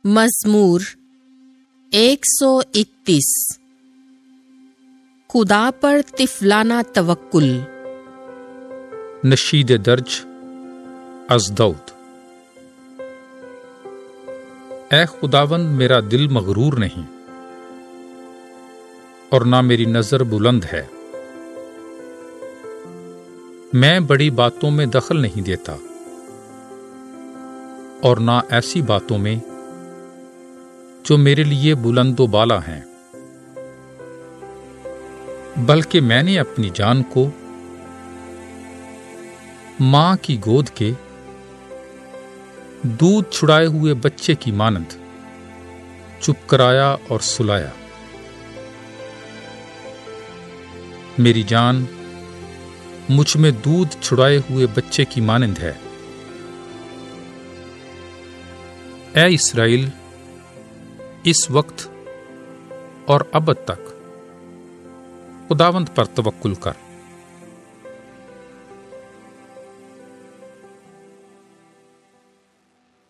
मज़मूर 131। खुदा पर तिफलाना तवक्कुल। नशीद दर्ज अज़ दऊद। ऐ खुदावंद, मेरा दिल मगरूर नहीं और ना मेरी नजर बुलंद है। मैं बड़ी बातों में दखल नहीं देता और ना ऐसी बातों में जो मेरे लिए बुलंदो बाला हैं, बल्कि मैंने अपनी जान को मां की गोद के दूध छुड़ाए हुए बच्चे की मानंद चुप कराया और सुलाया। मेरी जान मुझ में दूध छुड़ाए हुए बच्चे की मानंद है। ऐ इस्राएल, इस वक्त और अबद तक खुदावंद पर तवक्कुल कर।